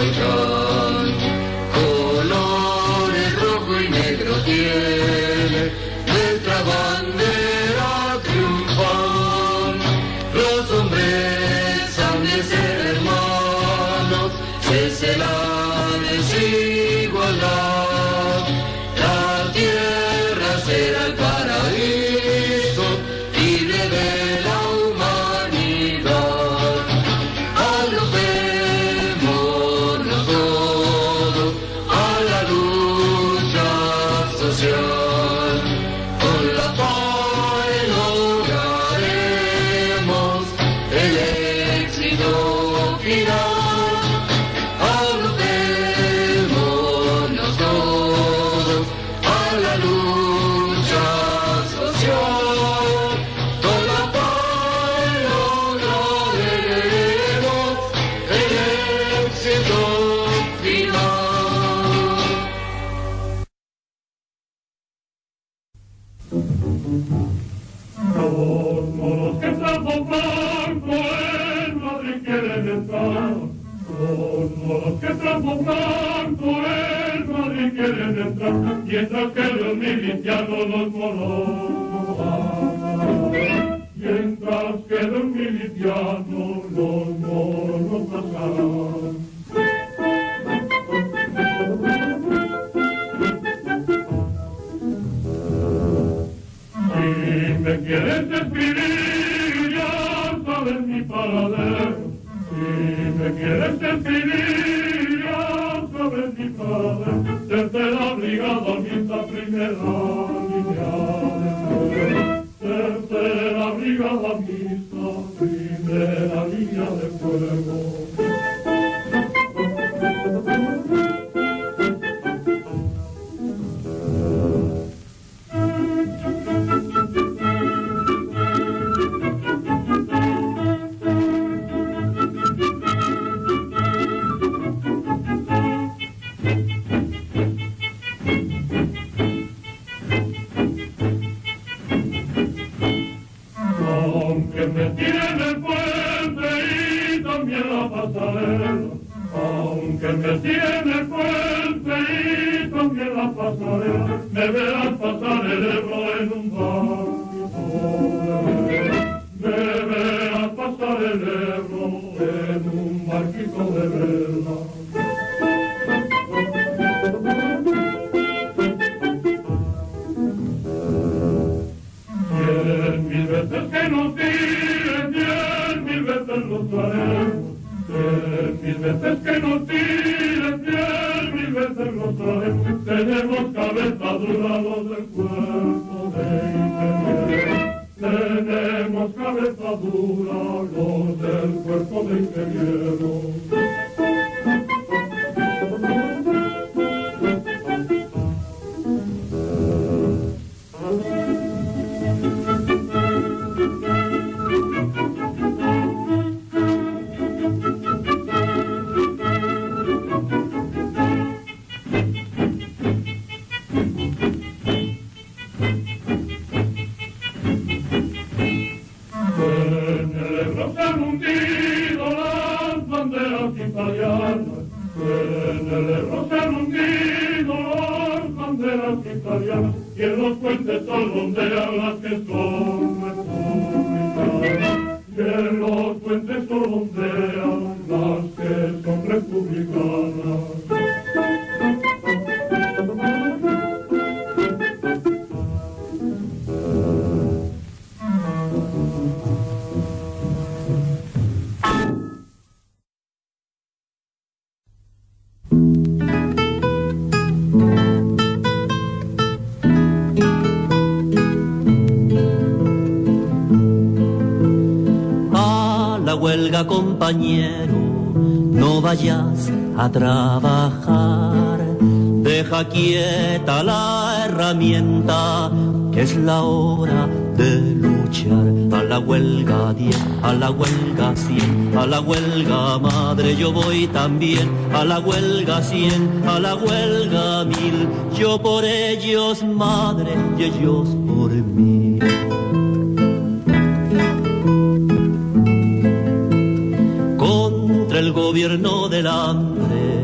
volcán. Colores rojo y negro tiene nuestra bandera triunfal. Los hombres han de ser hermanos, se celan en su igualdad. La tierra será el paraíso, libre de la humanidad. Agrupémonos todos a la lucha social. Con la paz lograremos el éxito final. Agrupémonos todos a la lucha social. Con la paz lograremos el éxito final. Los moros que trajo Franco en Madrid quieren entrar. Los moros que trajo Franco en Madrid quieren entrar. Mientras que los milicianos los moros no pasan. Mientras que los milicianos los moros no pasarán. Si me quieres escribir, ya sabes mi paradero. Si me quieres escribir, ya sabes mi paradero. Tercera brigada, quinta primera línea de fuego. Tercera brigada, quinta primera línea de fuego. Aunque me tiene el puente y también la pasarela, aunque me tiene el puente y también la pasarela, me verás pasar el Ebro en un barquito de vela. Me verás pasar el Ebro en un barquito de vela. 10.000 veces que nos tiren, 10.000 veces los traeremos. 10.000 veces que nos tiren, 10.000 veces los traeremos. Tenemos cabeza dura los del cuerpo de ingenieros. Tenemos cabeza dura los del cuerpo de ingenieros. Y en los puentes solondean las que son republicanas. Y en los puentes solondean las que son republicanas. Huelga, compañero, no vayas a trabajar, deja quieta la herramienta, que es la hora de luchar. A la huelga 10, a la huelga 100, a la huelga madre yo voy también, a la huelga 100, a la huelga 1000, yo por ellos madre y ellos por mí. El gobierno del hambre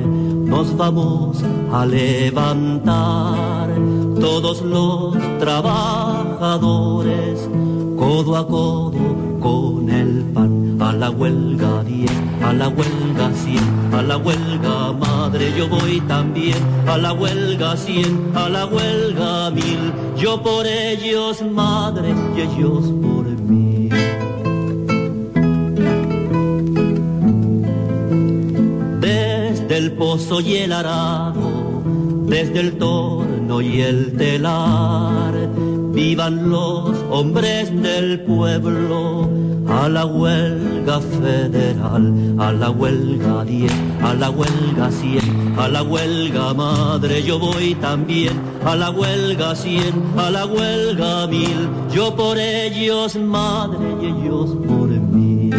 nos vamos a levantar, todos los trabajadores, codo a codo con el pan, a la huelga 10, a la huelga 100, a la huelga madre, yo voy también, a la huelga 100, a la huelga 1000, yo por ellos madre y ellos por mí. Desde el pozo y el arado, desde el torno y el telar, vivan los hombres del pueblo, a la huelga federal, a la huelga 10, a la huelga 100, a la huelga madre, yo voy también, a la huelga 100, a la huelga 1000, yo por ellos madre y ellos por mí.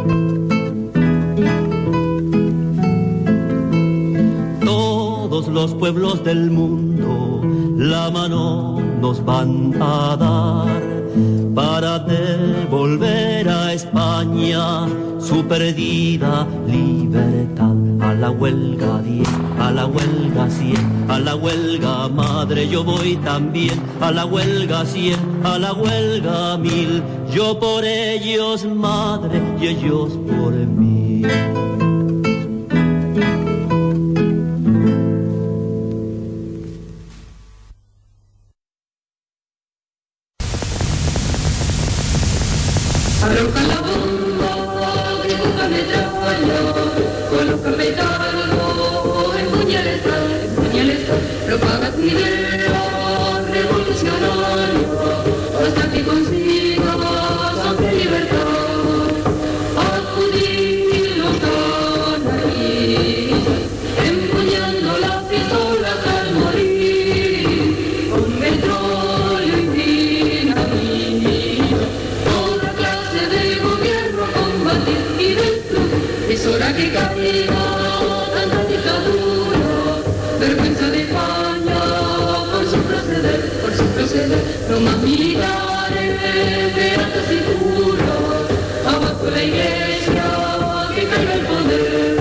Todos los pueblos del mundo la mano nos van a dar para devolver a España su perdida libertad. A la huelga 10, a la huelga 100, a la huelga madre, yo voy también, a la huelga 100, a la huelga 1000, yo por ellos madre y ellos por mí. Arroja la bomba, que busca metralla, colócame talgo, en puñales, propaga tu idea revolucionaria, hasta que consigas amplia libertad. Acudir los canallistas, empuñando la pistola hasta el morir, con petróleo y dinamita. Es hora que caiga tanta dictadura, vergüenza de España por su proceder, no más militares de alta cintura, abajo la iglesia que caiga el poder,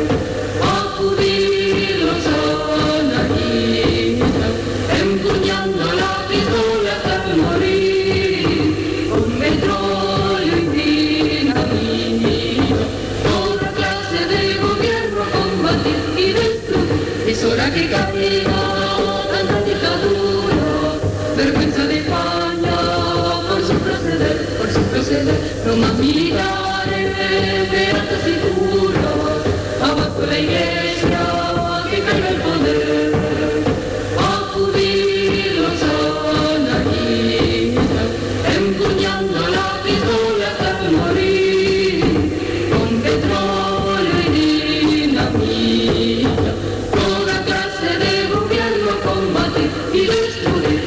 acudir los anarquistas, empuñando la pistola hasta morir, con petróleo y dinamita. Y destruir, es hora que caiga tanta dictadura, vergüenza de España por su proceder, no más militares de alta cintura, abajo la iglesia que caiga el poder, acudir los anarquistas, empuñando la pistola hasta morir, con petróleo y dinamita, toda clase de gobierno combatir y destruir.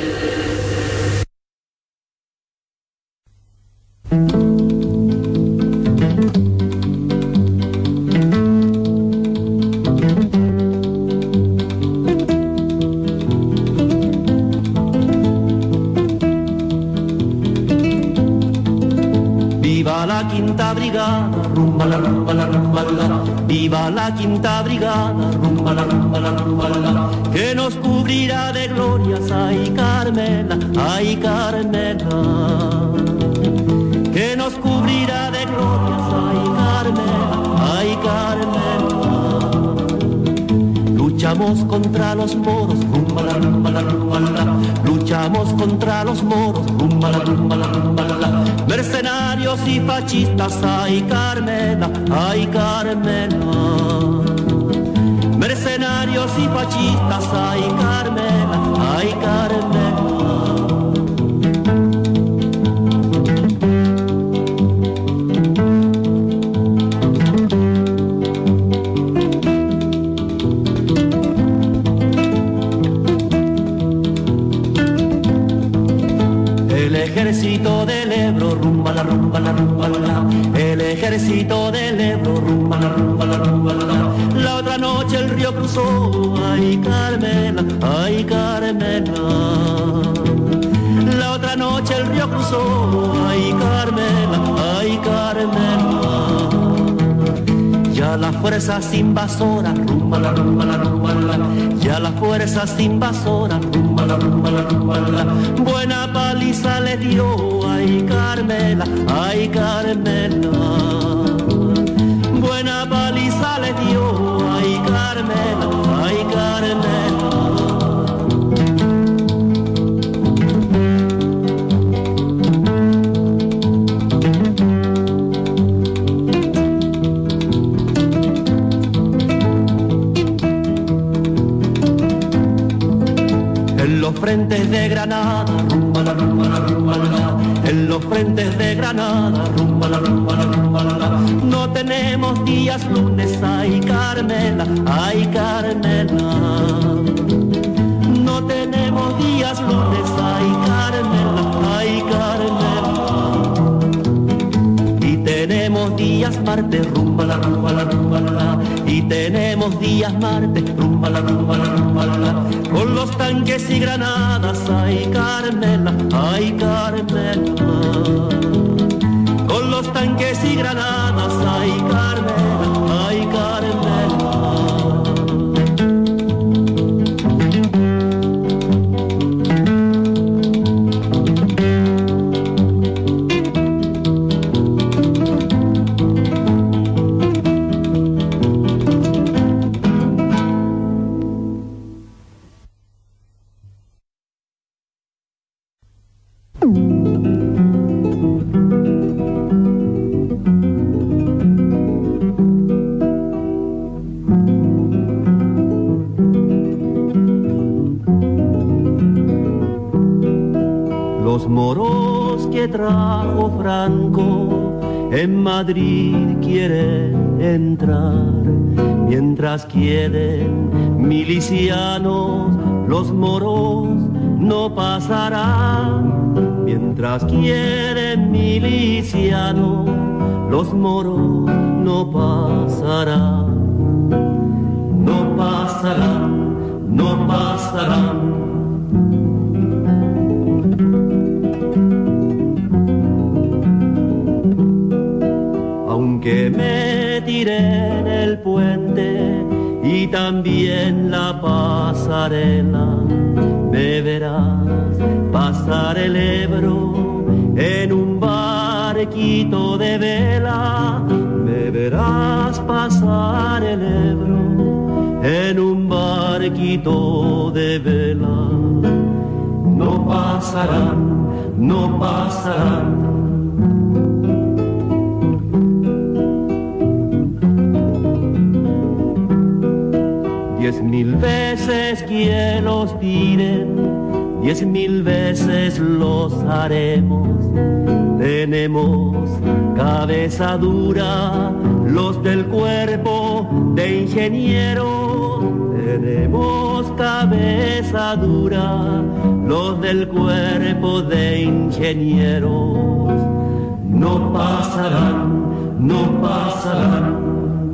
Viva la quinta brigada, rumba la rumba la rumba la. Viva la quinta brigada, rumba la rumba la rumba la. Que nos cubrirá de glorias, ay Carmela, ay Carmela. Que nos cubrirá de glorias, ay Carmela, ay Carmela. Luchamos contra los moros, rumba la rumba la rumba la. Luchamos contra los moros, rumba la rumba la rumba la. Mercenarios y fascistas, ay Carmela, ay Carmela. Mercenarios y fascistas, ay Carmela, ay Carmela. El ejército del Ebro, rumba la rumba la rumba la. El ejército del Ebro, rumba la rumba la rumba la. La otra noche el río cruzó, ay Carmela, ay Carmela. La otra noche el río cruzó, ay Carmela, ay Carmela. Ya las fuerzas invasoras, rumba la rumba la rumba ya las fuerzas invasoras, buena paliza le dio, ay Carmela, ay Carmela. Buena paliza le dio, ay Carmela, ay Carmela. En los frentes de Granada, rumbala, rumbala, rumbala. En los frentes de Granada, rumbala, rumbala, rumbala. No tenemos días lunes, ay Carmela, ay Carmela. No tenemos días lunes, ay Carmela, ay Carmela. Y tenemos días martes, rumbala, rumbala, rumbala. Y tenemos días martes, rumbala, rumbala, rumbala. Con los tanques y granadas, ay Carmela, ay Carmela. Con los tanques y granadas, ay Carmela, ay Carmela. Trajo Franco en Madrid quieren entrar, mientras quieren milicianos los moros no pasarán. Mientras quieren milicianos los moros no pasarán. No pasarán, no pasarán. Que me tiré en el puente y también la pasarela, me verás pasar el Ebro en un barquito de vela, me verás pasar el Ebro en un barquito de vela. No pasarán, no pasarán. Mil veces que los tiren, 10.000 veces los haremos. Tenemos cabeza dura los del cuerpo de ingenieros. Tenemos cabeza dura los del cuerpo de ingenieros. No pasarán, no pasarán.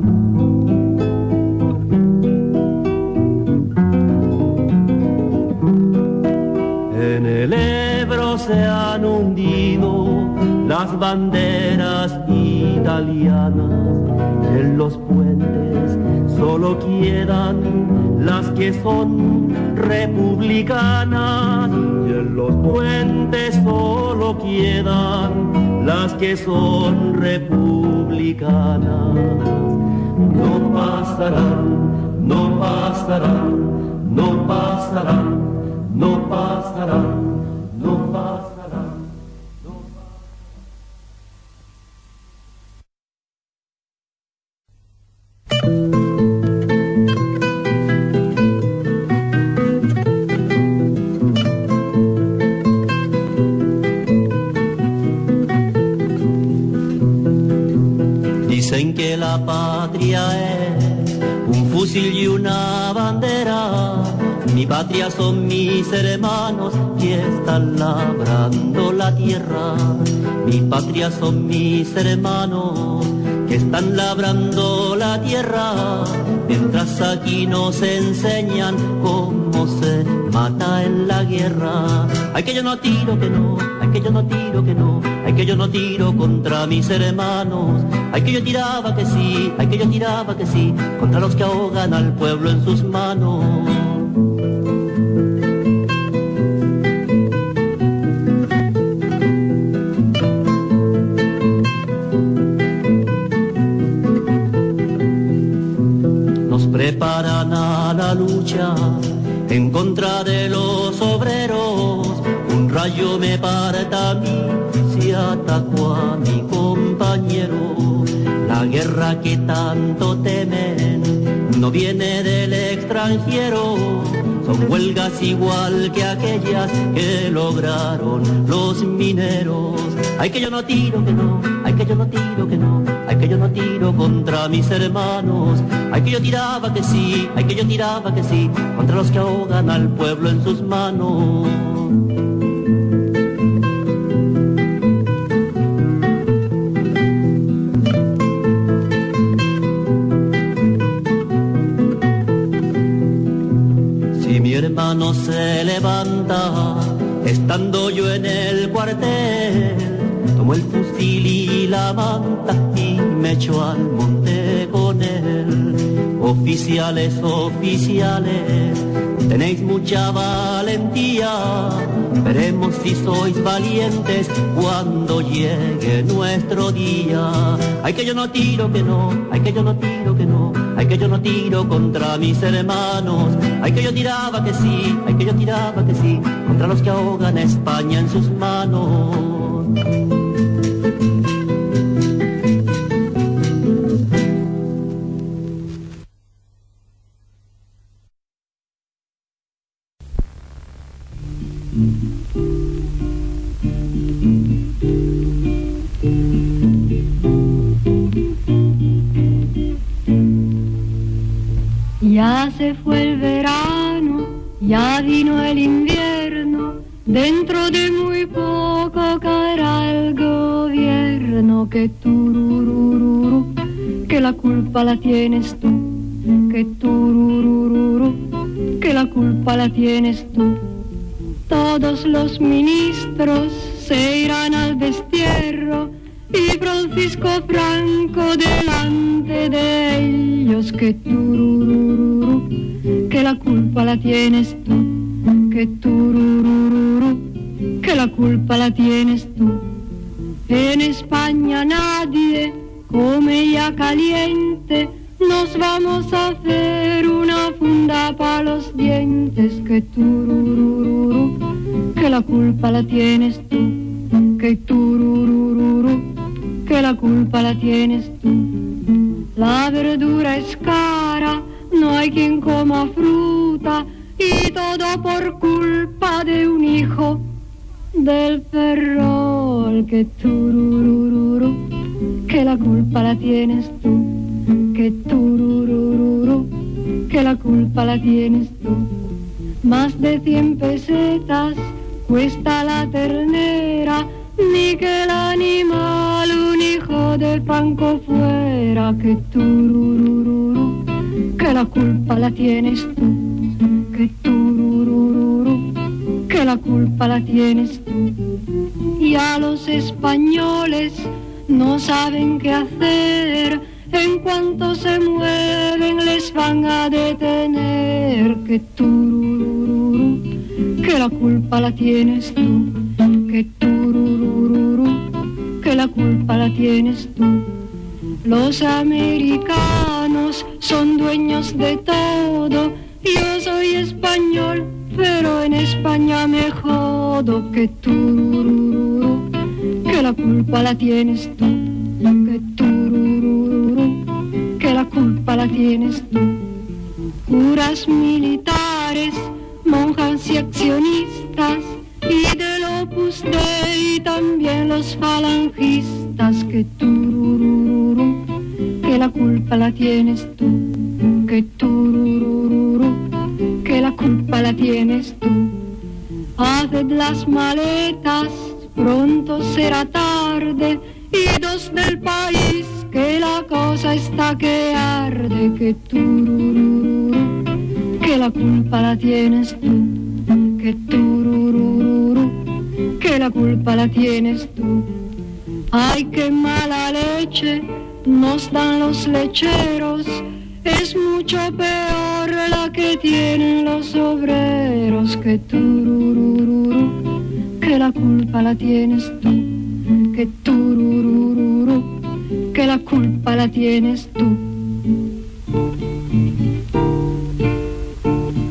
En el Ebro se han hundido las banderas italianas y en los puentes solo quedan las que son republicanas y en los puentes solo quedan las que son republicanas. No pasarán, no pasarán, no pasarán. No pasarán, no pasarán, no Dicen que la patria es un fusil y una bandera. Mi patria son mis hermanos que están labrando la tierra. Mi patria son mis hermanos que están labrando la tierra. Mientras aquí nos enseñan cómo se mata en la guerra. Ay que yo no tiro que no, ay que yo no tiro que no, ay que yo no tiro contra mis hermanos. Ay que yo tiraba que sí, ay que yo tiraba que sí, contra los que ahogan al pueblo en sus manos. lucha en contra de los obreros, un rayo me parta a mí si atacó a mi compañero. La guerra que tanto temen no viene del extranjero, son huelgas igual que aquellas que lograron los mineros. Ay, que yo no tiro, que no, ay, que yo no tiro, que no, ay, que yo no tiro contra mis hermanos. Ay, que yo tiraba que sí, ay, que yo tiraba que sí, contra los que ahogan al pueblo en sus manos. Mi hermano se levanta, estando yo en el cuartel, tomo el fusil y la manta y me echo al monte con él. Oficiales, oficiales, tenéis mucha valentía, veremos si sois valientes cuando llegue nuestro día. Ay, que yo no tiro, que no, ay, que yo no tiro, que no, ay, que yo no tiro contra mis hermanos. Ay, que yo tiraba que sí, ay, que yo tiraba que sí, contra los que ahogan a España en sus manos. Ya se fue el verano, ya vino el invierno, dentro de muy poco caerá el gobierno. Que tururururu, que la culpa la tienes tú, que tururururu, que la culpa la tienes tú. Todos los ministros se irán al destierro y Francisco Franco delante de ellos. Que tururururu, que la culpa la tienes tú, que tururururu, que la culpa la tienes tú. En España nadie come ya caliente, nos vamos a hacer una funda para los dientes. Que tururururu, que la culpa la tienes tú, que tururururu, que la culpa la tienes tú. La verdura es cara, no hay quien coma fruta, y todo por culpa de un hijo del Ferrol. Que tururururu, que la culpa la tienes tú, que tururururu, que la culpa la tienes tú. Más de 100 pesetas cuesta la ternera, ni que el animal un hijo de Franco fuera. Que tururururu, que la culpa la tienes tú, que tururururu, que la culpa la tienes tú. Y a los españoles no saben qué hacer, en cuanto se mueven les van a detener. Que tururururu, que la culpa la tienes tú, que tururururu, que la culpa la tienes tú. Los americanos son dueños de todo, yo soy español, pero en España me jodo. Que tururururu, que la culpa la tienes tú, que tururururu, que la culpa la tienes tú. Curas militares, monjas y accionistas, y del Opus Dei también los falangistas. Que tururururu, que la culpa la tienes tú, que tururururu, que la culpa la tienes tú. Haced las maletas, pronto será tarde, idos del país, que la cosa está que arde. Que tururururu, que la culpa la tienes tú, que tururururu, que la culpa la tienes tú. Ay, qué mala leche nos dan los lecheros, es mucho peor la que tienen los obreros. Que tururururu, que la culpa la tienes tú, que tururururu, que la culpa la tienes tú.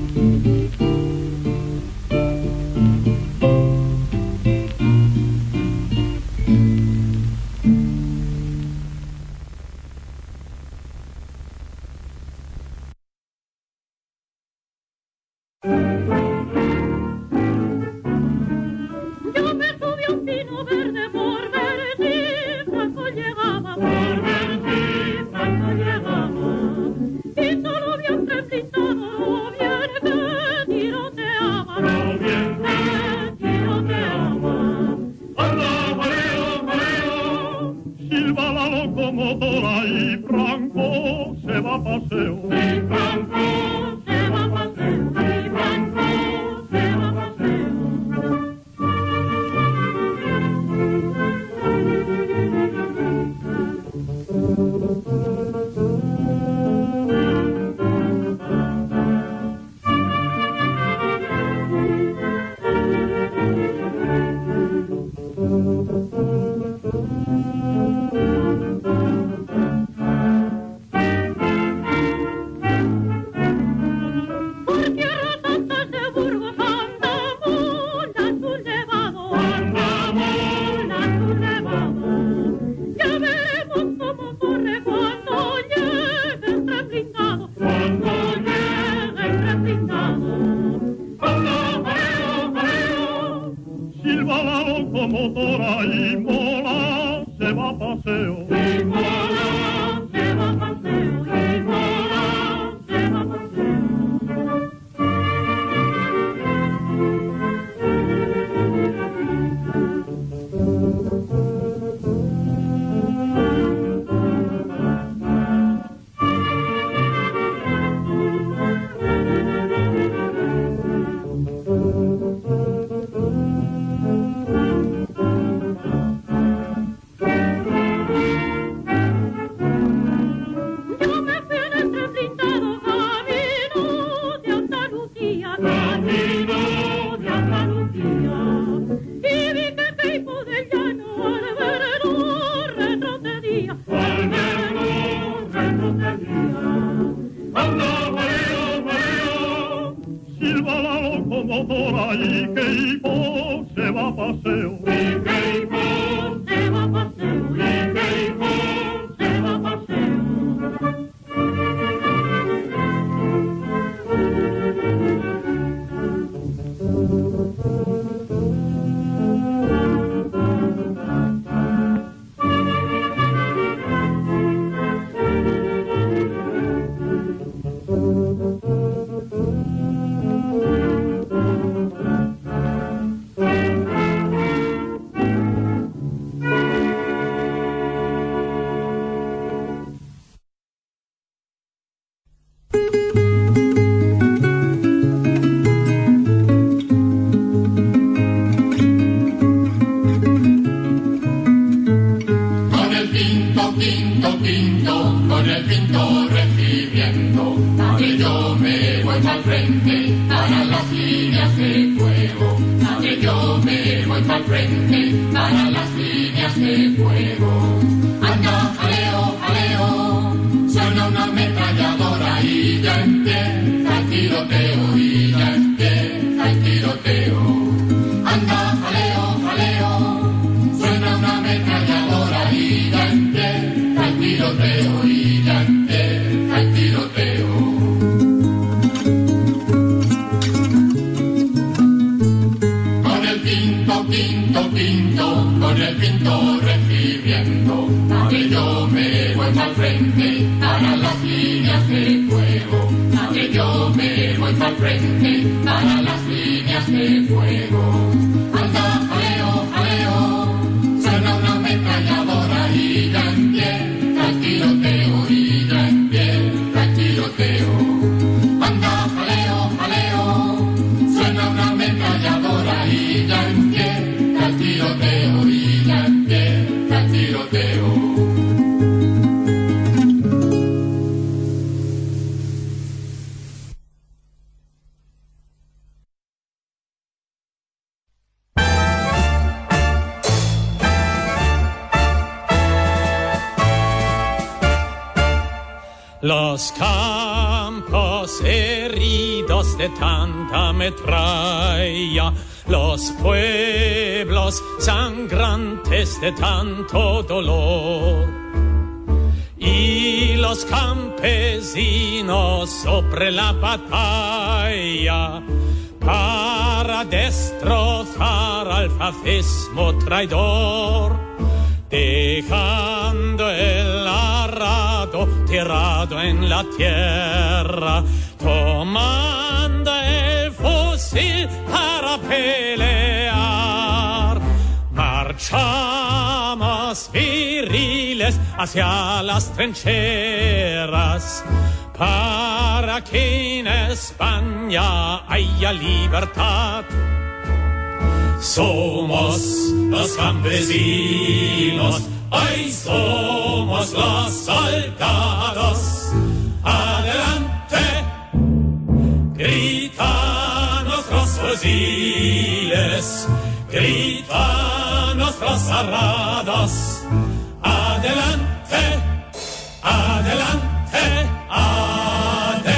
Yo me subí a un pino verde por ver si Franco llegaba, por ver si Franco llegaba. Y solo vi un tren blindado, lo bien que tiroteaba, lo bien que tiroteaba. ¡Anda, jaleo, jaleo! Silba la locomotora y Franco se va a paseo. Y Franco se va a paseo, y Franco se va a paseo. Por tierra santa de Burgos andamos sublevado, andamos sublevado. Ya veremos cómo corre cuando llegue el tren blindado, cuando llegue el tren blindado. ¡Anda, jaleo, jaleo! Silba la locomotora y Mola se va a paseo. Y Mola se va a paseo, y Mola se va a paseo. Yo me fui en el tren blindado camino de Andalucía, camino de Andalucía. Y vi que Queipo del Llano al verlo retrocedía, al verlo retrocedía. ¡Anda, jaleo, jaleo! Silba la locomotora y Queipo se va a paseo. Y Queipo se va a paseo, y Queipo se va a paseo. Con el quinto, quinto, quinto, con el quinto recibiendo, madre yo me voy al frente para las líneas de fuego, madre yo me voy al frente para las líneas de fuego. Anda, jaleo, jaleo, suena una ametralladora y ya empieza el tiroteo, y ya empieza el tiroteo. Anda, jaleo, jaleo, suena una ametralladora y ya empieza el tiroteo, y ya empieza el tiroteo. Con el quinto, quinto, quinto, con el quinto recibiendo, madre yo me voy al frente para las líneas de fuego, madre yo me voy al frente para las líneas de fuego. Anda, jaleo, jaleo, suena una ametralladora y ya empieza el tiroteo, y ya empieza el tiroteo. Anda, jaleo, jaleo, suena una ametralladora y ya empieza el tiroteo, y ya empieza el tiroteo. Los campos heridos de tanta metralla, los pueblos sangrantes de tanto dolor, y y los campesinos sobre la batalla para destrozar al fascismo traidor, dejando el arado tirado en la tierra, tomando el fusil para pelear. Marchamos viriles hacia las trincheras para que en España haya libertad. Somos los campesinos, hoy somos los soldados. Adelante, gritan nuestros fusiles, gritan nuestros arados. Adelante, adelante, adelante.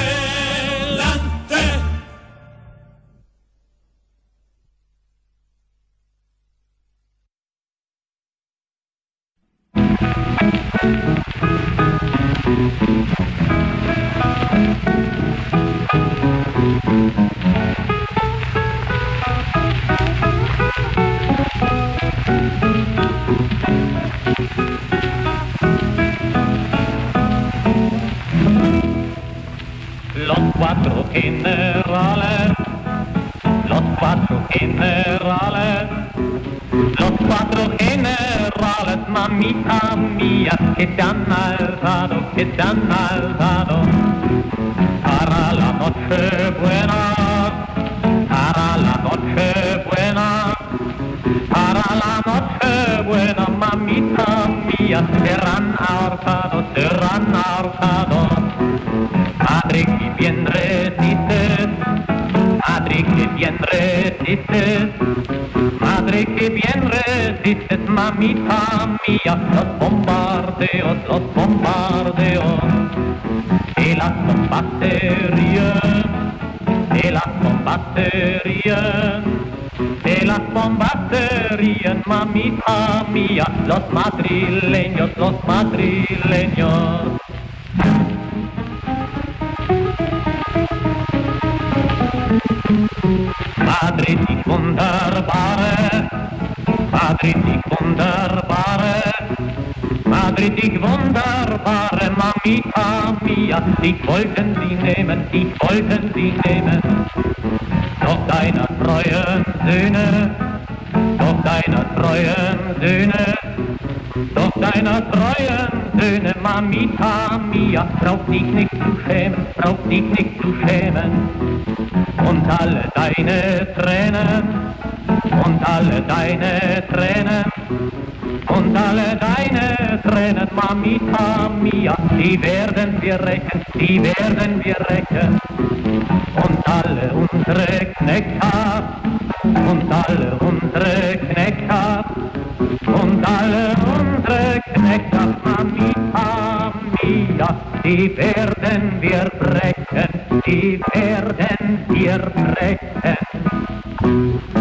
Los cuatro generales, los cuatro generales, los cuatro generales, mamita mía, que se han alzado, para la noche buena, para la noche buena, para la noche buena, mamita mía, serán ahorcados, Madre que bien resistes, madre que bien resistes, madre que bien resistes, mamita mía, los bombardeos, de las bombas se ríen, de las bombas se ríen, de las bombas se ríen, mamita mía, los madrileños. Madrid die wunderbare, Madrid die wunderbare, Madrid die wunderbare, mamita mia, dich wollten sie nehmen, doch deiner treuen Söhne, doch deiner treuen Söhne, mamita mia, brauch dich nicht zu schämen, und alle deine Tränen, mamita mia, die werden wir rächen, und alle unsere Knechte, mamita mia, die werden wir brechen.